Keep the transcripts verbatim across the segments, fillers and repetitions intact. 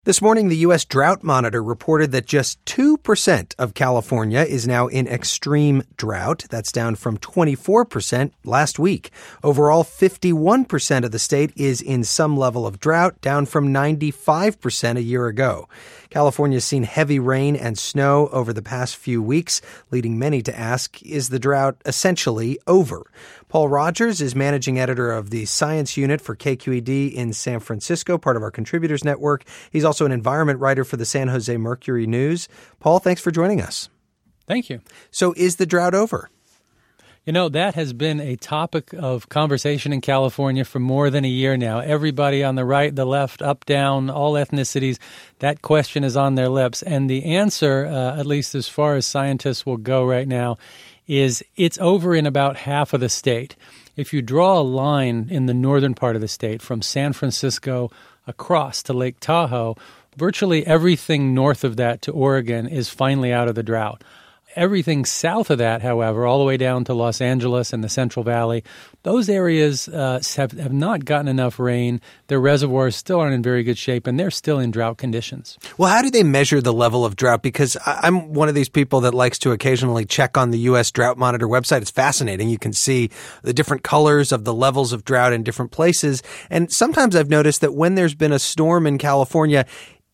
This morning, the U S Drought Monitor reported that just two percent of California is now in extreme drought. That's down from twenty-four percent last week. Overall, fifty-one percent of the state is in some level of drought, down from ninety-five percent a year ago. California's seen heavy rain and snow over the past few weeks, leading many to ask, is the drought essentially over? Paul Rogers is managing editor of the Science Unit for K Q E D in San Francisco, part of our Contributors Network. He's also an environment writer for the San Jose Mercury News. Paul, thanks for joining us. Thank you. So is the drought over? You know, that has been a topic of conversation in California for more than a year now. Everybody on the right, the left, up, down, all ethnicities, that question is on their lips. And the answer, uh, at least as far as scientists will go right now, is it's over in about half of the state. If you draw a line in the northern part of the state from San Francisco across to Lake Tahoe, virtually everything north of that to Oregon is finally out of the drought. Everything south of that, however, all the way down to Los Angeles and the Central Valley, those areas uh, have, have not gotten enough rain. Their reservoirs still aren't in very good shape, and they're still in drought conditions. Well, how do they measure the level of drought? Because I'm one of these people that likes to occasionally check on the U S Drought Monitor website. It's fascinating. You can see the different colors of the levels of drought in different places. And sometimes I've noticed that when there's been a storm in California,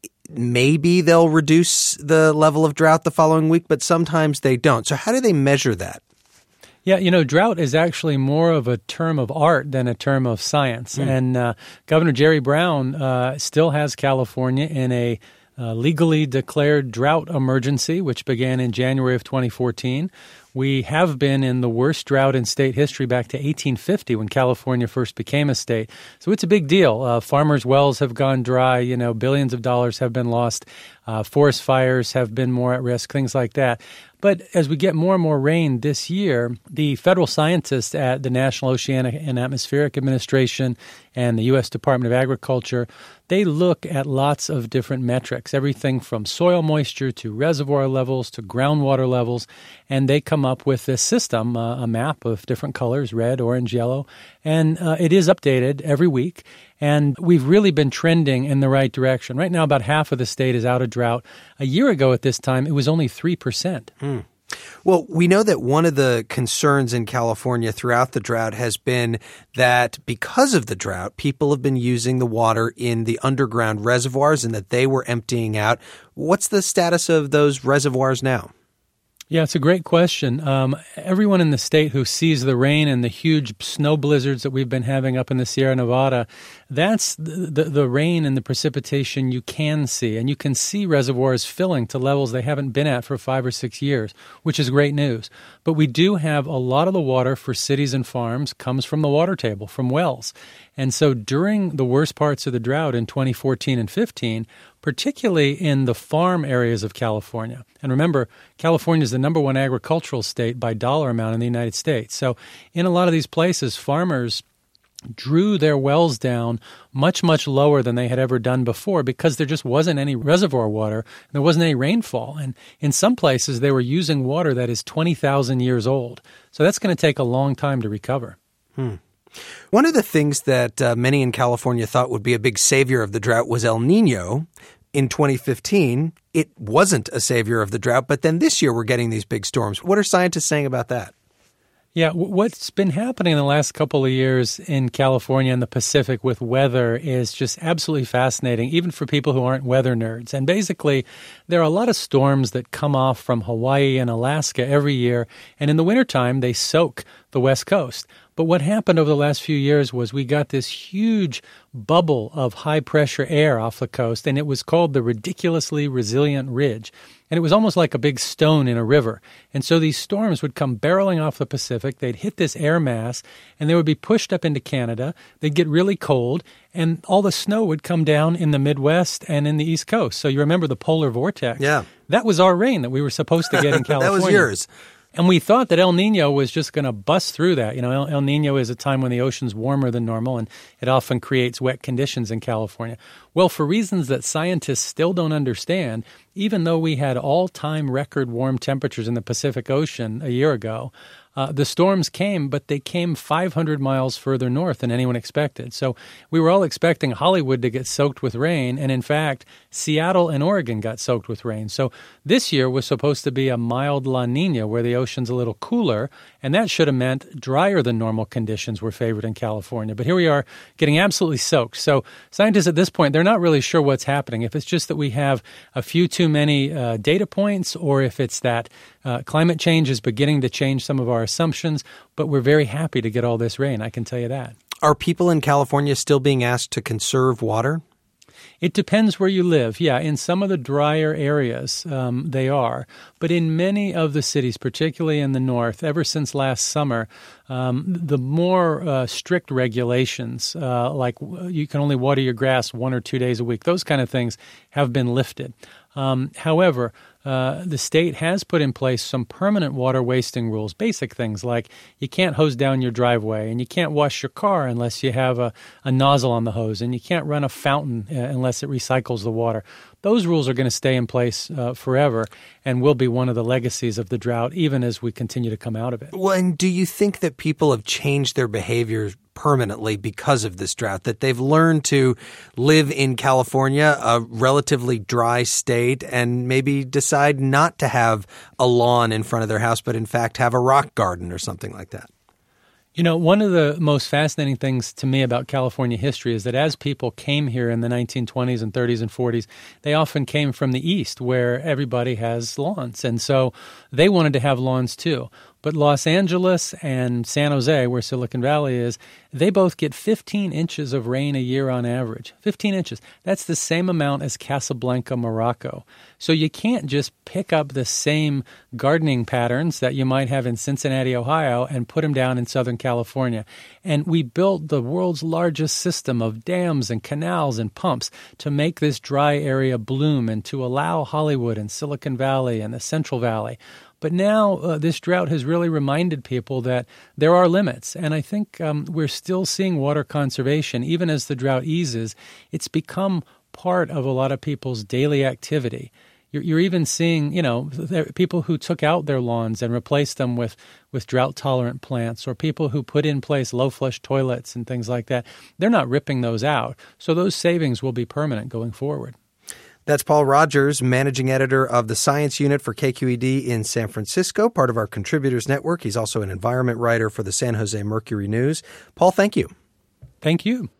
maybe they'll reduce the level of drought the following week, but sometimes they don't. So how do they measure that? Yeah, you know, drought is actually more of a term of art than a term of science. Mm. And uh, Governor Jerry Brown uh, still has California in a uh, legally declared drought emergency, which began in January of twenty fourteen. We have been in the worst drought in state history back to eighteen fifty when California first became a state. So it's a big deal. Uh, farmers' wells have gone dry. You know, billions of dollars have been lost. Uh, forest fires have been more at risk, things like that. But as we get more and more rain this year, the federal scientists at the National Oceanic and Atmospheric Administration and the U S Department of Agriculture, they look at lots of different metrics, everything from soil moisture to reservoir levels to groundwater levels, and they come up with this system, uh, a map of different colors, red, orange, yellow, and uh, it is updated every week. And we've really been trending in the right direction. Right now, about half of the state is out of drought. A year ago at this time, it was only three percent. Hmm. Well, we know that one of the concerns in California throughout the drought has been that because of the drought, people have been using the water in the underground reservoirs and that they were emptying out. What's the status of those reservoirs now? Yeah, it's a great question. Um, everyone in the state who sees the rain and the huge snow blizzards that we've been having up in the Sierra Nevada, that's the, the, the rain and the precipitation you can see. And you can see reservoirs filling to levels they haven't been at for five or six years, which is great news. But we do have a lot of the water for cities and farms comes from the water table, from wells. And so during the worst parts of the drought in twenty fourteen and fifteen, particularly in the farm areas of California. And remember, California is the number one agricultural state by dollar amount in the United States. So in a lot of these places, farmers drew their wells down much, much lower than they had ever done before because there just wasn't any reservoir water and there wasn't any rainfall. And in some places, they were using water that is twenty thousand years old. So that's going to take a long time to recover. Hmm. One of the things that uh, many in California thought would be a big savior of the drought was El Nino. In twenty fifteen, it wasn't a savior of the drought, but then this year we're getting these big storms. What are scientists saying about that? Yeah, what's been happening in the last couple of years in California and the Pacific with weather is just absolutely fascinating, even for people who aren't weather nerds. And basically, there are a lot of storms that come off from Hawaii and Alaska every year, and in the wintertime, they soak the West Coast. But what happened over the last few years was we got this huge bubble of high-pressure air off the coast, and it was called the Ridiculously Resilient Ridge. And it was almost like a big stone in a river. And so these storms would come barreling off the Pacific. They'd hit this air mass, and they would be pushed up into Canada. They'd get really cold, and all the snow would come down in the Midwest and in the East Coast. So you remember the polar vortex? Yeah. That was our rain that we were supposed to get in California. That was yours. And we thought that El Nino was just going to bust through that. You know, El, El Nino is a time when the ocean's warmer than normal, and it often creates wet conditions in California. Well, for reasons that scientists still don't understand, even though we had all-time record warm temperatures in the Pacific Ocean a year ago, Uh, the storms came, but they came five hundred miles further north than anyone expected. So we were all expecting Hollywood to get soaked with rain, and in fact, Seattle and Oregon got soaked with rain. So this year was supposed to be a mild La Nina where the ocean's a little cooler, and that should have meant drier than normal conditions were favored in California. But here we are getting absolutely soaked. So scientists at this point, they're not really sure what's happening. If it's just that we have a few too many uh, data points, or if it's that uh, climate change is beginning to change some of our assumptions, but we're very happy to get all this rain, I can tell you that. Are people in California still being asked to conserve water? It depends where you live. Yeah, in some of the drier areas, um, they are. But in many of the cities, particularly in the north, ever since last summer, um, the more uh, strict regulations, uh, like you can only water your grass one or two days a week, those kind of things have been lifted. Um, however, uh, the state has put in place some permanent water wasting rules, basic things like you can't hose down your driveway, and you can't wash your car unless you have a, a nozzle on the hose, and you can't run a fountain uh, unless it recycles the water. Those rules are going to stay in place uh, forever and will be one of the legacies of the drought, even as we continue to come out of it. Well, and do you think that people have changed their behavior permanently because of this drought, that they've learned to live in California, a relatively dry state, and maybe decide not to have a lawn in front of their house, but in fact have a rock garden or something like that? You know, one of the most fascinating things to me about California history is that as people came here in the nineteen twenties and thirties and forties, they often came from the east where everybody has lawns. And so they wanted to have lawns too. But Los Angeles and San Jose, where Silicon Valley is, they both get fifteen inches of rain a year on average. fifteen inches. That's the same amount as Casablanca, Morocco. So you can't just pick up the same gardening patterns that you might have in Cincinnati, Ohio, and put them down in Southern California. And we built the world's largest system of dams and canals and pumps to make this dry area bloom and to allow Hollywood and Silicon Valley and the Central Valley. But now uh, this drought has really reminded people that there are limits. And I think um, we're still seeing water conservation. Even as the drought eases, it's become part of a lot of people's daily activity. You're, you're even seeing, you know, people who took out their lawns and replaced them with, with drought-tolerant plants, or people who put in place low-flush toilets and things like that. They're not ripping those out. So those savings will be permanent going forward. That's Paul Rogers, managing editor of the Science Unit for K Q E D in San Francisco, part of our Contributors Network. He's also an environment writer for the San Jose Mercury News. Paul, thank you. Thank you.